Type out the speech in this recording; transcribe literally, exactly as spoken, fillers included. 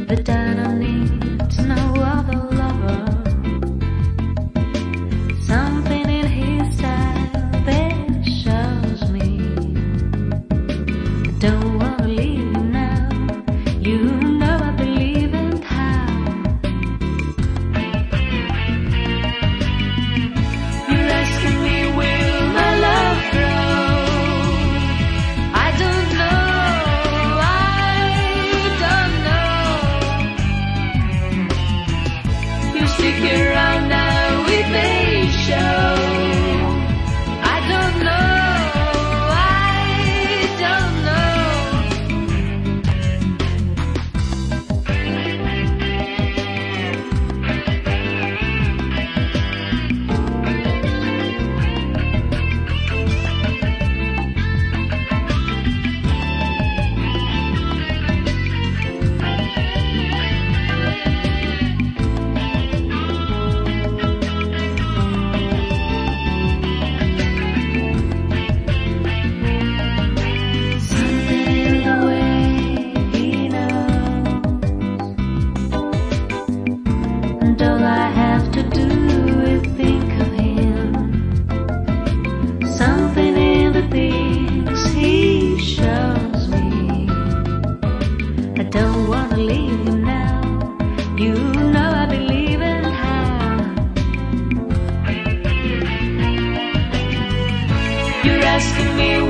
but I don't need no other lover. Something in his style that shows me I don't wanna leave you now. You know I believe in how. You're asking me, will my love grow? I don't know, I don't know. You stick around now, it may show. I don't know, I don't know. Something in the way he knows, and all I have to do is think of him. Something in the things he shows me. I don't wanna leave you now. You know I believe in how. You're asking me,